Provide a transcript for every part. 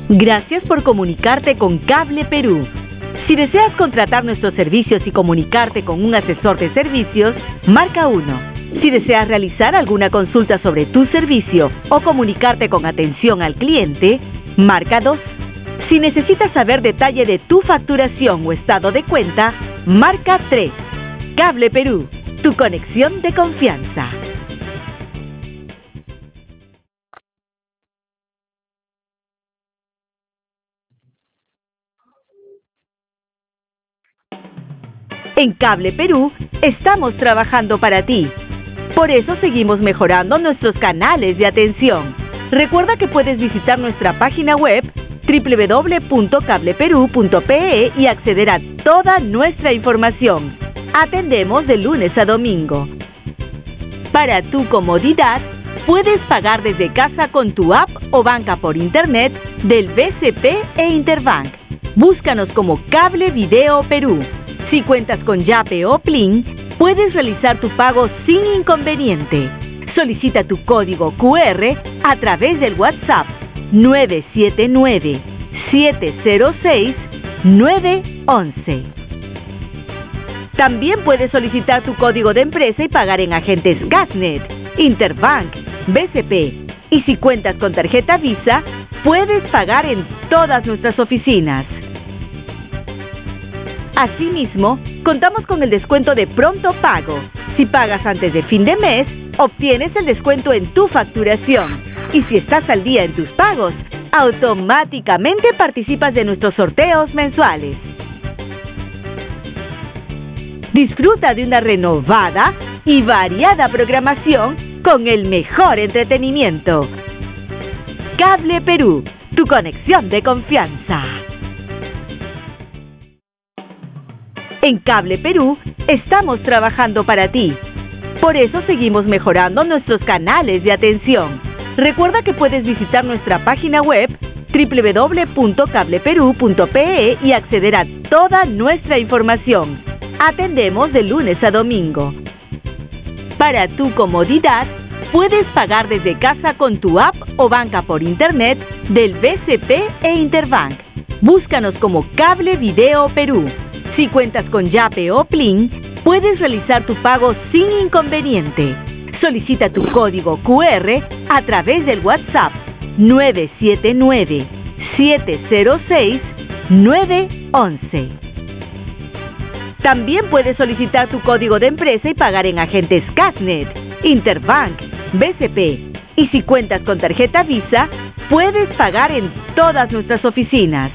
Gracias por comunicarte con Cable Perú. Si deseas contratar nuestros servicios y comunicarte con un asesor de servicios, marca 1. Si deseas realizar alguna consulta sobre tu servicio o comunicarte con atención al cliente, marca 2. Si necesitas saber detalle de tu facturación o estado de cuenta, marca 3. Cable Perú, tu conexión de confianza. En Cable Perú estamos trabajando para ti. Por eso seguimos mejorando nuestros canales de atención. Recuerda que puedes visitar nuestra página web www.cableperu.pe y acceder a toda nuestra información. Atendemos de lunes a domingo. Para tu comodidad, puedes pagar desde casa con tu app o banca por internet del BCP e Interbank. Búscanos como Cable Video Perú. Si cuentas con Yape o Plin, puedes realizar tu pago sin inconveniente. Solicita tu código QR a través del WhatsApp 979-706-911. También puedes solicitar tu código de empresa y pagar en agentes Gasnet, Interbank, BCP. Y si cuentas con tarjeta Visa, puedes pagar en todas nuestras oficinas. Asimismo, contamos con el descuento de pronto pago. Si pagas antes de fin de mes, obtienes el descuento en tu facturación. Y si estás al día en tus pagos, automáticamente participas de nuestros sorteos mensuales. Disfruta de una renovada y variada programación con el mejor entretenimiento. Cable Perú, tu conexión de confianza. En Cable Perú estamos trabajando para ti. Por eso seguimos mejorando nuestros canales de atención. Recuerda que puedes visitar nuestra página web www.cableperu.pe y acceder a toda nuestra información. Atendemos de lunes a domingo. Para tu comodidad, puedes pagar desde casa con tu app o banca por internet del BCP e Interbank. Búscanos como Cable Video Perú. Si cuentas con Yape o Plin, puedes realizar tu pago sin inconveniente. Solicita tu código QR a través del WhatsApp 979-706-911. También puedes solicitar tu código de empresa y pagar en agentes Gasnet, Interbank, BCP. Y si cuentas con tarjeta Visa, puedes pagar en todas nuestras oficinas.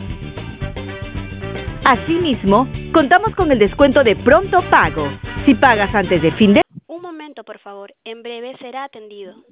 Asimismo, contamos con el descuento de pronto pago. Si pagas antes de fin de... Un momento, por favor. En breve será atendido.